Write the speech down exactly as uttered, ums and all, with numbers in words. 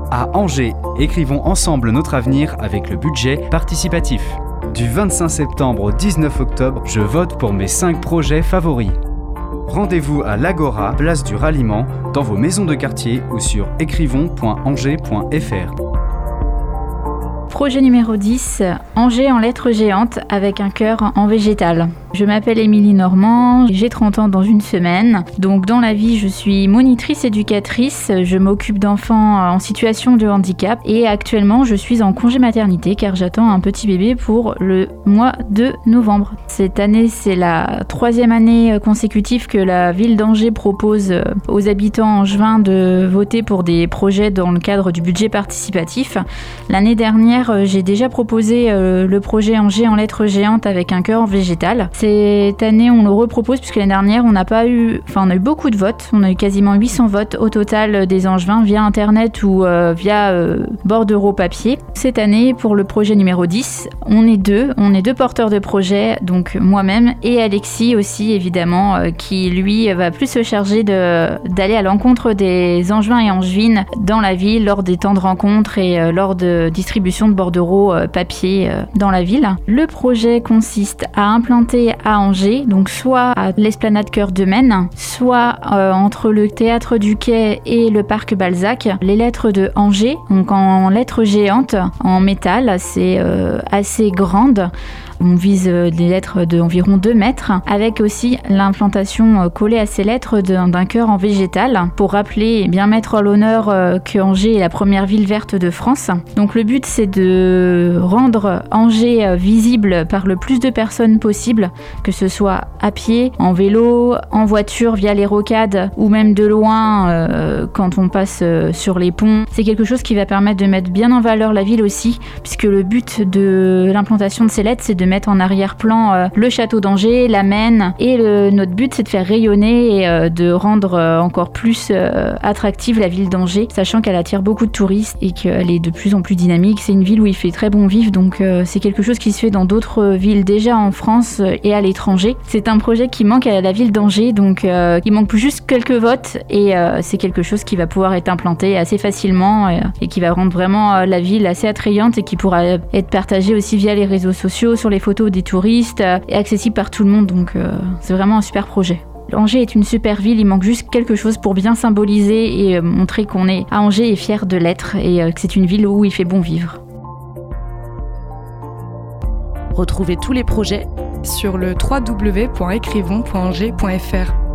À Angers, écrivons ensemble notre avenir avec le budget participatif. Du vingt-cinq septembre au dix-neuf octobre, je vote pour mes cinq projets favoris. Rendez-vous à l'Agora, place du Ralliement, dans vos maisons de quartier ou sur écrivons point angers point f r. Projet numéro dix, Angers en lettres géantes avec un cœur en végétal. Je m'appelle Émilie Normand, j'ai trente ans dans une semaine. Donc dans la vie, je suis monitrice éducatrice, je m'occupe d'enfants en situation de handicap et actuellement je suis en congé maternité car j'attends un petit bébé pour le mois de novembre. Cette année, c'est la troisième année consécutive que la ville d'Angers propose aux habitants angevins de voter pour des projets dans le cadre du budget participatif. L'année dernière, j'ai déjà proposé le projet Angers en lettres géantes avec un cœur en végétal. Cette année, on le repropose puisque l'année dernière, on n'a pas eu, enfin, on a eu beaucoup de votes. On a eu quasiment huit cents votes au total des Angevins via Internet ou euh, via euh, bordereau papier. Cette année, pour le projet numéro dix, on est deux. On est deux porteurs de projet, donc moi-même et Alexis aussi, évidemment, euh, qui lui va plus se charger de, d'aller à l'encontre des Angevins et Angevines dans la ville lors des temps de rencontre et euh, lors de distribution de bordereau euh, papier euh, dans la ville. Le projet consiste à implanter à Angers, donc soit à l'esplanade Cœur de Maine, soit euh, entre le théâtre du Quai et le parc Balzac, les lettres de Angers, donc en lettres géantes, en métal, c'est euh, assez grande. On vise des lettres d'environ deux mètres, avec aussi l'implantation collée à ces lettres d'un cœur en végétal, pour rappeler et bien mettre à l'honneur que Angers est la première ville verte de France. Donc le but, c'est de rendre Angers visible par le plus de personnes possible, que ce soit à pied, en vélo, en voiture via les rocades, ou même de loin euh, quand on passe sur les ponts. C'est quelque chose qui va permettre de mettre bien en valeur la ville aussi, puisque le but de l'implantation de ces lettres, c'est de mettre en arrière-plan euh, le château d'Angers, la Maine, et le, notre but c'est de faire rayonner et euh, de rendre euh, encore plus euh, attractive la ville d'Angers, sachant qu'elle attire beaucoup de touristes et qu'elle est de plus en plus dynamique. C'est une ville où il fait très bon vivre, donc euh, c'est quelque chose qui se fait dans d'autres villes déjà en France et à l'étranger. C'est un projet qui manque à la ville d'Angers, donc euh, il manque plus juste quelques votes et euh, c'est quelque chose qui va pouvoir être implanté assez facilement et, et qui va rendre vraiment euh, la ville assez attrayante et qui pourra être partagé aussi via les réseaux sociaux, sur les photos des touristes et accessible par tout le monde, donc euh, c'est vraiment un super projet. Angers est une super ville, il manque juste quelque chose pour bien symboliser et euh, montrer qu'on est à Angers et fier de l'être et euh, que c'est une ville où il fait bon vivre. Retrouvez tous les projets sur le w w w point écrivons point angers point f r.